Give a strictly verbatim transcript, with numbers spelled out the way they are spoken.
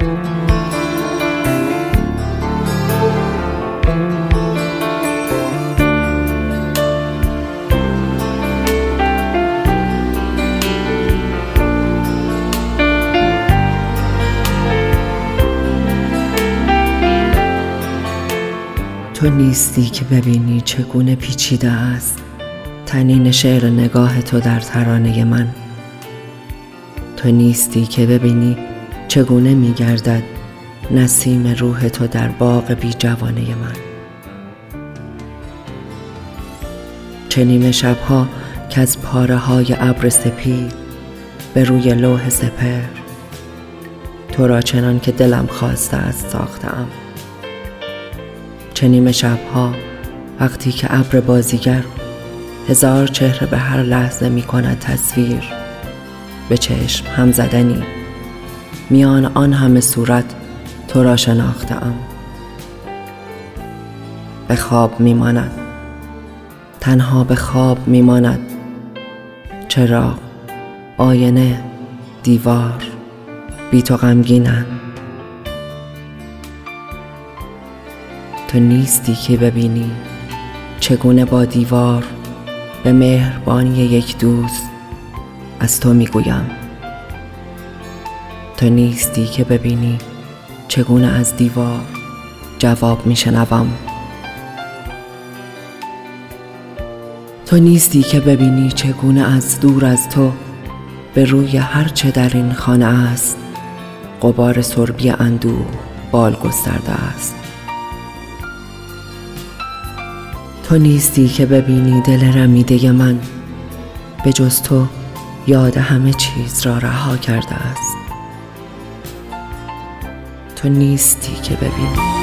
تو نیستی که ببینی چگونه پیچیده است طنین شعر نگاه تو در ترانه من. تو نیستی که ببینی چگونه می‌گردد نسیم روح تو در باغ بی جوانه من. چه نیمه شب‌ها که از پاره‌های ابر سپید به روی لوح سپهر تو را چنان که دلم خواسته است ساخته‌ام. چه نیمه شب‌ها وقتی که ابر بازیگر هزار چهره به هر لحظه می کند تصویر، به چشم هم زدنی میان آن همه صورت تو را شناخته‌ام. به خواب می ماند، تنها به خواب می ماند، چراغ، آینه، دیوار بی تو غمگینند. تو نیستی که ببینی چگونه با دیوار به مهربانی یک دوست از تو میگویم. تو نیستی که ببینی چگونه از دیوار جواب میشنوم. تو نیستی که ببینی چگونه از دور از تو به روی هر چه در این خانه است غبار سربی اندوه بال گسترده است. تو نیستی که ببینی دل رمیده من به جز تو یاد همه چیز را رها کرده است. تو نیستی که ببینی